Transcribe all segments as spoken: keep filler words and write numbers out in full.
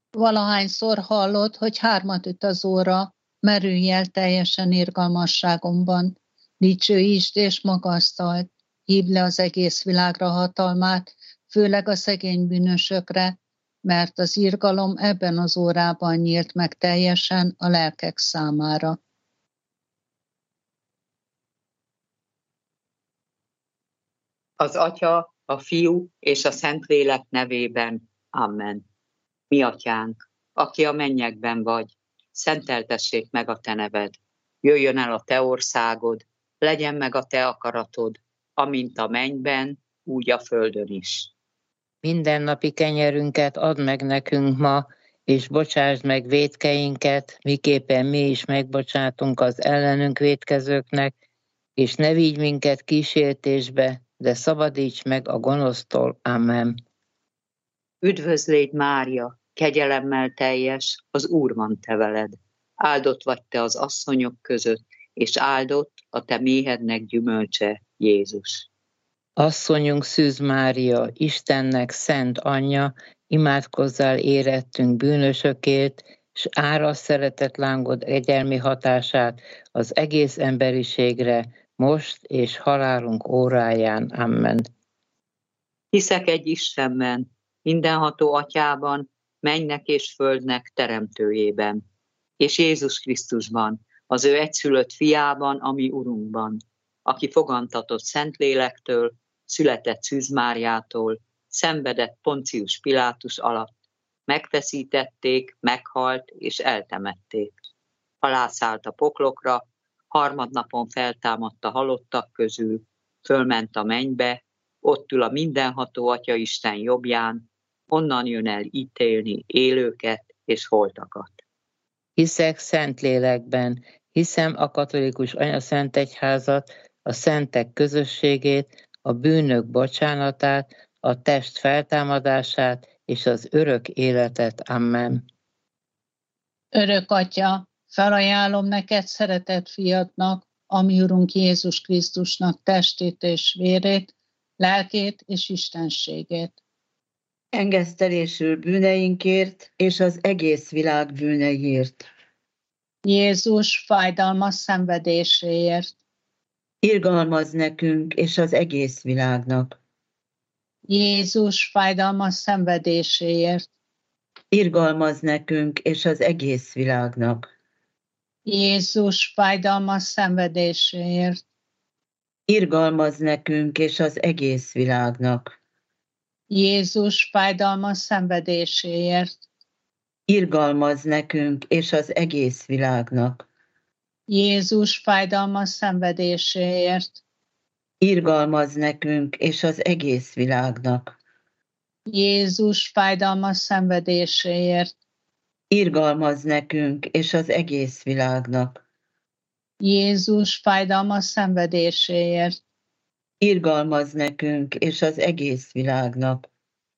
Valahányszor hallod, hogy hármat üt az óra, merülj el teljesen irgalmasságomban. Dicsőítsd és magasztald, hívd le az egész világra hatalmát, főleg a szegény bűnösökre, mert az irgalom ebben az órában nyílt meg teljesen a lelkek számára. Az Atya, a Fiú és a Szentlélek nevében. Amen. Mi Atyánk, aki a mennyekben vagy, szenteltessék meg a te neved. Jöjjön el a te országod, legyen meg a te akaratod, amint a mennyben, úgy a földön is. Mindennapi kenyerünket add meg nekünk ma, és bocsásd meg vétkeinket, miképpen mi is megbocsátunk az ellenünk vétkezőknek, és ne vigy minket kísértésbe, de szabadíts meg a gonosztól. Amen. Üdvözlégy Mária, kegyelemmel teljes, az Úr van te veled. Áldott vagy te az asszonyok között, és áldott a te méhednek gyümölcse, Jézus. Asszonyunk Szűz Mária, Istennek szent anyja, imádkozzál érettünk bűnösökért, s árasz szeretet lángod egyelmi hatását az egész emberiségre, most és halálunk óráján. Amen. Hiszek egy Istenben, mindenható Atyában, mennynek és földnek teremtőjében, és Jézus Krisztusban, az ő egyszülött fiában, ami Urunkban, aki fogantatott Szentlélektől, született Szűz Máriától, szenvedett Poncius Pilátus alatt, megfeszítették, meghalt és eltemették. Alászállt a poklokra, harmadnapon feltámadt a halottak közül, fölment a mennybe, ott ül a mindenható Atya Isten jobbján, onnan jön el ítélni élőket és holtakat. Hiszek Szentlélekben, hiszem a katolikus anyaszentegyházat, a szentek közösségét, a bűnök bocsánatát, a test feltámadását és az örök életet. Amen. Örök Atya, felajánlom neked szeretett fiadnak, a mi Urunk Jézus Krisztusnak testét és vérét, lelkét és istenségét. Engesztelésül bűneinkért és az egész világ bűneiért. Jézus fájdalmas szenvedéséért. Irgalmaz nekünk és az egész világnak. Jézus fájdalmas szenvedéséért. Irgalmaz nekünk és az egész világnak. Jézus fájdalmas szenvedéséért. Irgalmaz nekünk és az egész világnak. Jézus fájdalmas szenvedéséért. Irgalmaz nekünk és az egész világnak. Jézus fájdalmas szenvedéséért. Irgalmaz nekünk és az egész világnak. Jézus fájdalmas szenvedéséért. Irgalmaz nekünk és az egész világnak. Jézus fájdalmas szenvedéséért. Irgalmaz nekünk és az egész világnak.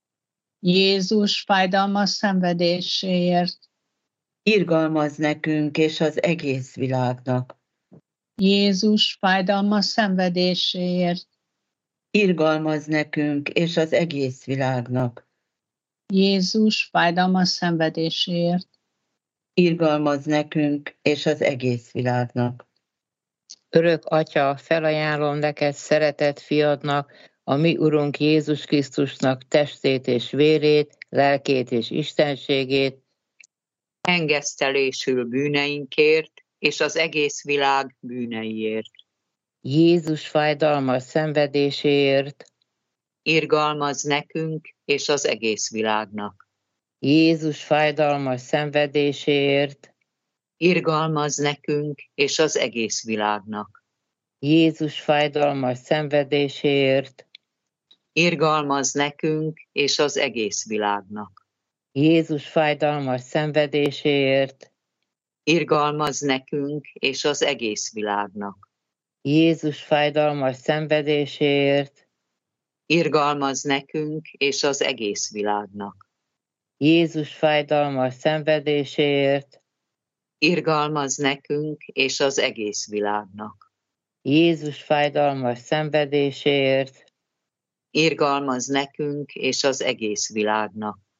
Jézus fájdalmas szenvedéséért. Irgalmaz nekünk és az egész világnak. Jézus fájdalmas szenvedéséért. Irgalmaz nekünk és az egész világnak. Jézus fájdalmas szenvedéséért. Irgalmaz nekünk és az egész világnak. Örök Atya, felajánlom neked szeretett fiadnak, a mi Urunk Jézus Krisztusnak testét és vérét, lelkét és istenségét, Engesztelésül bűneinkért és az egész világ bűneiért. Jézus fájdalmas szenvedéséért, Irgalmaz nekünk és az egész világnak. Jézus fájdalmas szenvedéséért, Irgalmaz nekünk és az egész világnak. Jézus fájdalmas szenvedéséért, Irgalmaz nekünk és az egész világnak. Jézus fájdalmas szenvedéséért, Irgalmaz nekünk és az egész világnak. Jézus fájdalmas szenvedéséért, Irgalmaz nekünk és az egész világnak. Jézus fájdalmas szenvedéséért, Irgalmaz nekünk és az egész világnak. Jézus fájdalmas szenvedéséért, Irgalmaz nekünk és az egész világnak.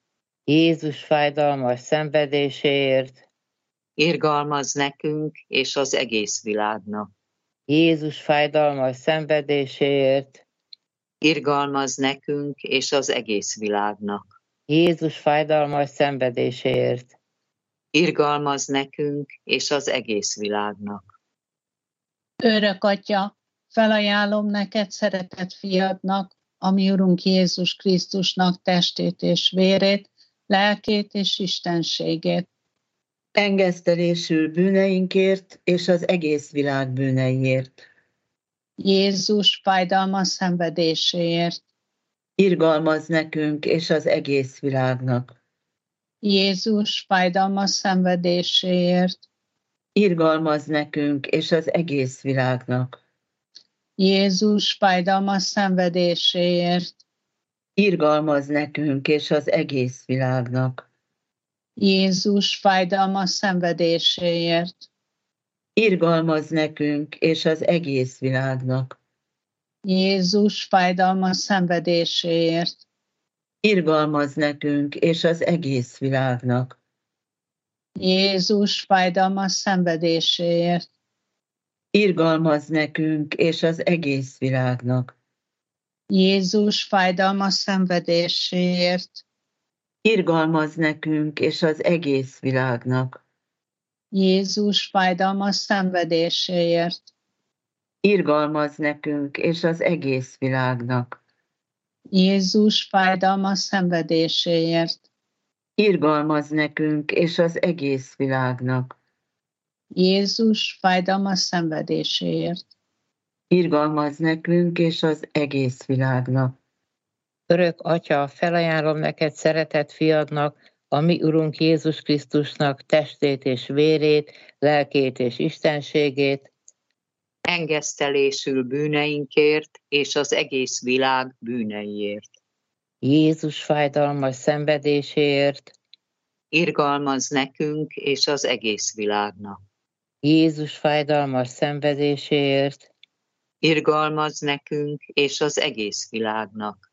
Jézus fájdalmas szenvedéséért, irgalmaz nekünk és az egész világnak. Jézus fájdalmas szenvedéséért, Irgalmaz nekünk és az egész világnak. Jézus fájdalmas szenvedéséért, Irgalmaz nekünk és az egész világnak. Örök Atya, felajánlom neked szeretett fiadnak, a mi Urunk Jézus Krisztusnak testét és vérét, lelkét és istenségét. Engesztelésül bűneinkért és az egész világ bűneiért. Jézus fájdalmas szenvedéséért. Irgalmaz nekünk és az egész világnak. Jézus fájdalmas szenvedéséért. Irgalmaz nekünk és az egész világnak. Jézus fájdalmas szenvedéséért. Irgalmaz nekünk és az egész világnak. Jézus fájdalmas szenvedéséért. Irgalmaz nekünk és az egész világnak. Jézus fájdalmas szenvedéséért. Irgalmaz nekünk és az egész világnak. Jézus fájdalmas szenvedéséért. Irgalmaz nekünk és az egész világnak. Jézus fájdalmas szenvedéséért. Irgalmaz nekünk és az egész világnak. Jézus fájdalmas szenvedéséért. Irgalmaz nekünk és az egész világnak. Jézus fájdalmas szenvedéséért. Irgalmaz nekünk és az egész világnak. Jézus fájdalmas szenvedéséért. Irgalmaz nekünk és az egész világnak. Örök Atya, felajánlom neked szeretett fiadnak, a mi Urunk Jézus Krisztusnak testét és vérét, lelkét és istenségét, Engesztelésül bűneinkért és az egész világ bűneiért. Jézus fájdalmas szenvedéséért, Irgalmaz nekünk és az egész világnak. Jézus fájdalmas szenvedéséért, Irgalmaz nekünk és az egész világnak.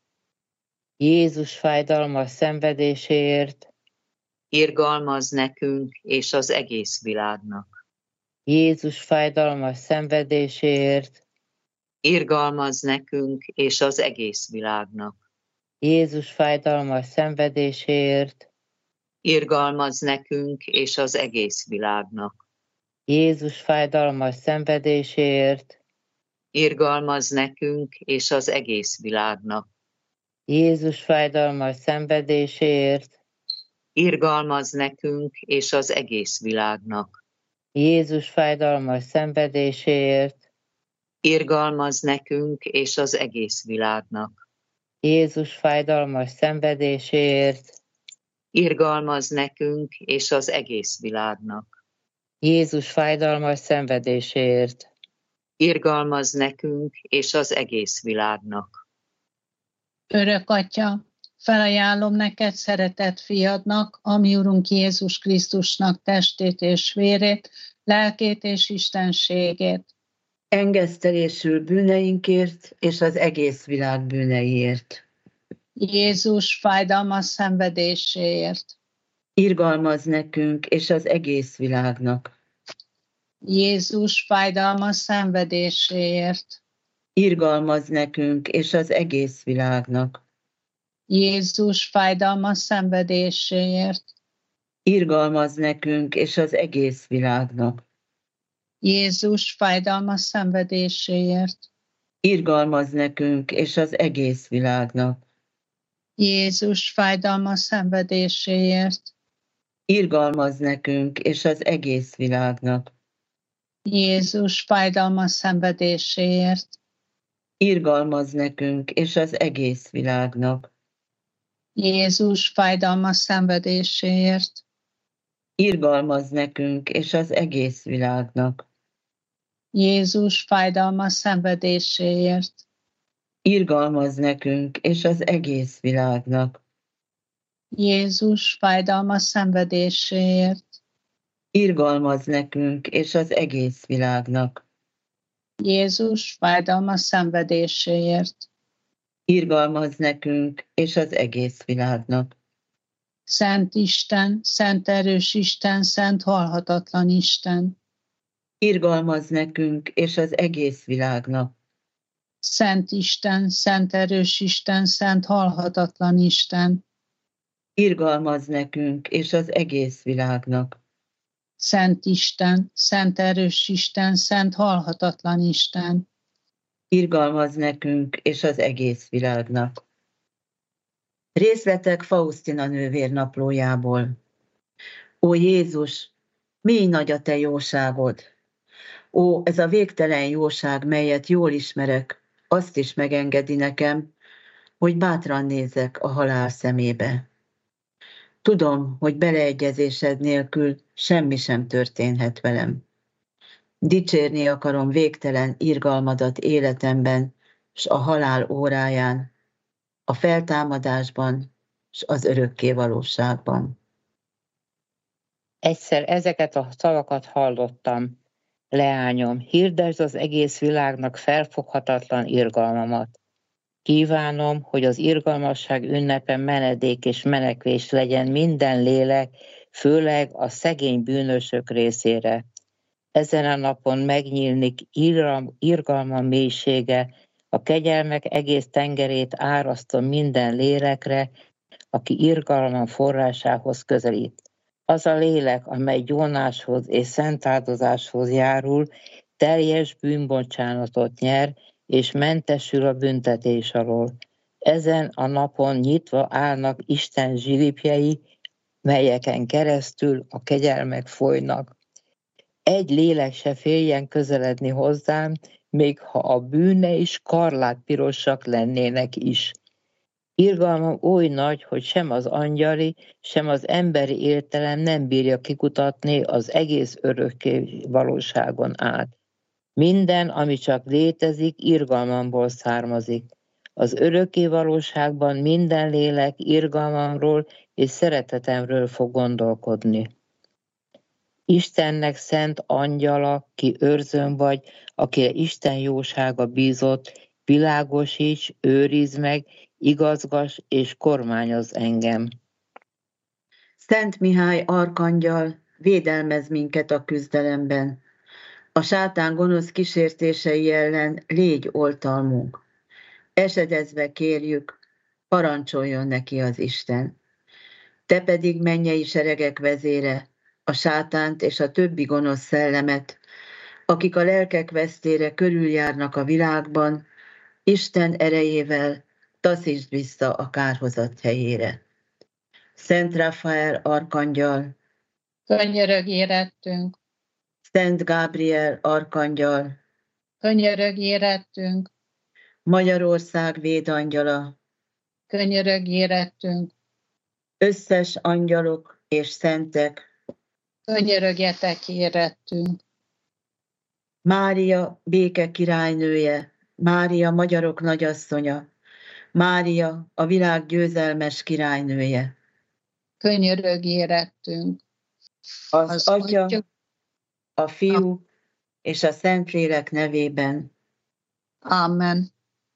Jézus fájdalmas szenvedéséért, Irgalmaz nekünk és az egész világnak. Jézus fájdalmas szenvedéséért, Irgalmaz nekünk és az egész világnak. Jézus fájdalmas szenvedéséért, Irgalmaz nekünk és az egész világnak. Jézus fájdalmas szenvedéséért, Irgalmaz nekünk és az egész világnak. Jézus fájdalmas szenvedéséért, Irgalmaz nekünk és az egész világnak. Jézus fájdalmas szenvedéséért, Irgalmaz nekünk és az egész világnak. Jézus fájdalmas szenvedéséért, Irgalmaz nekünk és az egész világnak. Jézus fájdalmas szenvedéséért, Irgalmaz nekünk és az egész világnak. Örök Atya, felajánlom neked szeretett fiadnak, a mi Urunk Jézus Krisztusnak testét és vérét, lelkét és istenségét. Engesztelésül bűneinkért és az egész világ bűneiért. Jézus fájdalmas szenvedéséért. Irgalmaz nekünk és az egész világnak. Jézus fájdalmas szenvedéséért. Irgalmaz nekünk és az egész világnak. Jézus fájdalmas szenvedéséért. Irgalmaz nekünk és az egész világnak. Jézus fájdalmas szenvedéséért. Irgalmaz nekünk és az egész világnak. Jézus fájdalmas szenvedéséért. Irgalmaz nekünk és az egész világnak. Jézus fájdalmas szenvedéséért. Irgalmaz nekünk és az egész világnak. Jézus fájdalmas szenvedéséért. Irgalmaz nekünk és az egész világnak. Jézus fájdalmas szenvedéséért. Irgalmaz nekünk és az egész világnak. Jézus fájdalmas szenvedéséért. Irgalmaz nekünk és az egész világnak. Jézus fájdalmas szenvedéséért. Irgalmaz nekünk és az egész világnak. Szent Isten, szent erős Isten, szent halhatatlan Isten. Irgalmazz nekünk és az egész világnak. Szent Isten, szent erős Isten, szent halhatatlan Isten. Irgalmazz nekünk és az egész világnak. Szent Isten, szent erős Isten, szent halhatatlan Isten. Irgalmazz nekünk és az egész világnak. Részletek Faustina nővér naplójából. Ó Jézus, mély nagy a te jóságod! Ó, ez a végtelen jóság, melyet jól ismerek, azt is megengedi nekem, hogy bátran nézzek a halál szemébe. Tudom, hogy beleegyezésed nélkül semmi sem történhet velem. Dicsérni akarom végtelen irgalmadat életemben, s a halál óráján, a feltámadásban, s az örökké valóságban. Egyszer ezeket a szavakat hallottam. Leányom, hirdesd az egész világnak felfoghatatlan irgalmamat. Kívánom, hogy az irgalmasság ünnepe menedék és menekvés legyen minden lélek, főleg a szegény bűnösök részére. Ezen a napon megnyílnik irgalma mélysége, a kegyelmek egész tengerét árasztom minden lélekre, aki irgalma forrásához közelít. Az a lélek, amely gyónáshoz és szentáldozáshoz járul, teljes bűnbocsánatot nyer, és mentesül a büntetés alól. Ezen a napon nyitva állnak Isten zsilipjei, melyeken keresztül a kegyelmek folynak. Egy lélek se féljen közeledni hozzám, még ha a bűne is karlátpirosak lennének is. Irgalmam oly nagy, hogy sem az angyali, sem az emberi értelem nem bírja kikutatni az egész örökké valóságon át. Minden, ami csak létezik, irgalmamból származik. Az örökké valóságban minden lélek irgalmamról és szeretetemről fog gondolkodni. Istennek szent angyala, ki őrzön vagy, akire Isten jósága bízott, világosíts, őrizd meg, igazgass és kormányoz engem. Szent Mihály arkangyal, védelmez minket a küzdelemben. A sátán gonosz kísértései ellen légy oltalmunk. Esedezve kérjük, parancsoljon neki az Isten. Te pedig mennyei seregek vezére, a sátánt és a többi gonosz szellemet, akik a lelkek vesztére körüljárnak a világban, Isten erejével taszítsd vissza a kárhozat helyére. Szent Rafael arkangyal, Könyörögj érettünk, Szent Gábriel arkangyal, könyörögj érettünk, Magyarország védangyala, könyörögj érettünk, összes angyalok és szentek, könyörögjetek érettünk. Mária béke királynője, Mária magyarok nagyasszonya, Mária a világ győzelmes királynője. Könyörögj érettünk. Az, Az Atya, Atya, a Fiú és a Szentlélek nevében. Amen.